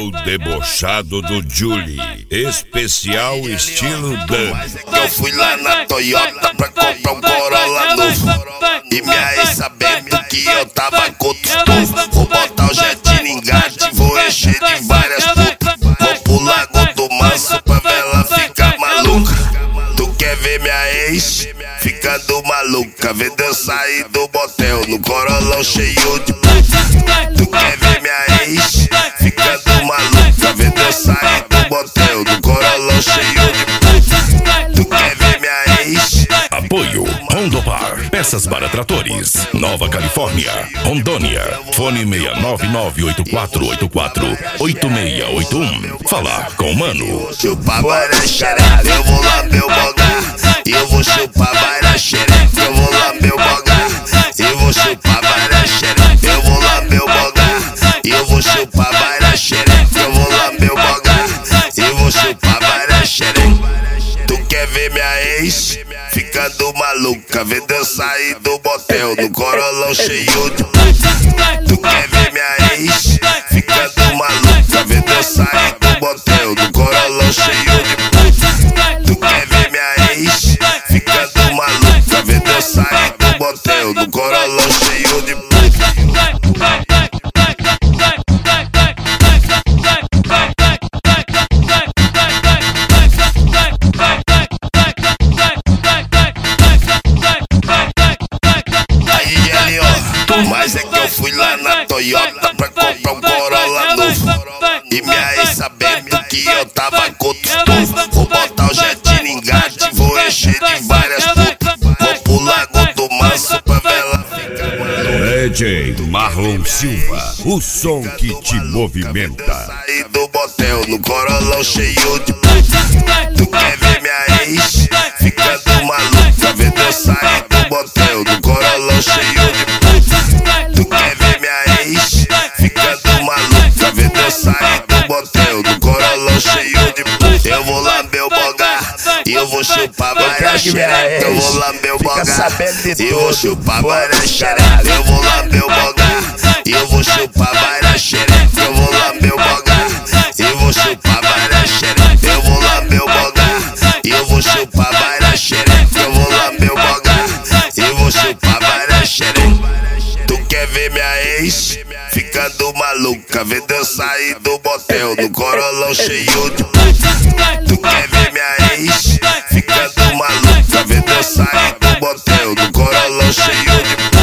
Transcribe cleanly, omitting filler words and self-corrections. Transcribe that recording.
o debochado do Julie, especial estilo Dan. Eu fui lá na Toyota pra comprar um Corolla novo, e minha ex sabendo que eu tava com outros povos. Vou botar o jet no engate, vou encher de várias putas. Vou pro Lago do Manso pra ela ficar maluca. Tu quer ver minha ex ficando maluca? Vendo eu sair do motel no Corolão cheio de puta. Tu quer ver minha ex ficando maluca? Vendo eu sair do motel no Corolão cheio de puta. Tu quer ver minha ex? Apoio Rondopar, peças para tratores, Nova Califórnia, Rondônia. Fone 69984848681. Falar com o Mano. Chupar várias xereca, eu vou lá meu bogar. Eu vou chupar várias xereca, eu vou lá meu bogar. Eu vou chupar várias xereca, eu vou lá meu bogar. Eu vou chupar várias xereca, eu vou lá meu bogar. Eu vou chupar várias xereca. Tu quer ver minha ex ficando maluca? Vendo eu sair do motel no Corolão cheio de puta. Tu quer ver minha ex ficando maluca? Vendo eu sair do motel no Corolão cheio de puta. Tu quer ver minha ex ficando maluca? Vendo eu sair do motel no Corolão cheio de puta. Mas é que eu fui lá na Toyota pra comprar um Corolla novo, e minha ex sabendo que eu tava com outros povos. Vou botar o jet no engate, vou encher de várias putas. Vou pro Lago do Manso pra ela ficar. DJ Marlon Silva, o som que te movimenta. Saí do motel no Corolão cheio de puta. Tu quer ver minha ex ficando maluca? Vendo eu sair do motel no Corolão cheio de puta. Tu quer ver minha ex ficando maluca? Vendo eu sair do motel no Corolão cheio de puta. Eu vou lá meu bogar, e eu vou chupar várias xereca. Eu vou lá meu bogar, e eu vou chupar várias xereca. Eu vou lá meu bogar, e eu vou chupar várias xereca. Eu vou lá meu bogar, e eu vou chupar várias xereca. Eu vou lá meu bogar, e eu vou chupar várias xereca. Eu vou lá meu bogar, e eu vou chupar várias xereca. Tu quer ver minha ex ficando maluca? Vendo eu sair do motel no Corolão cheio de puta. Tu quer ver minha ex ficando maluca? Vendo eu sair do motel no Corolão cheio de puta.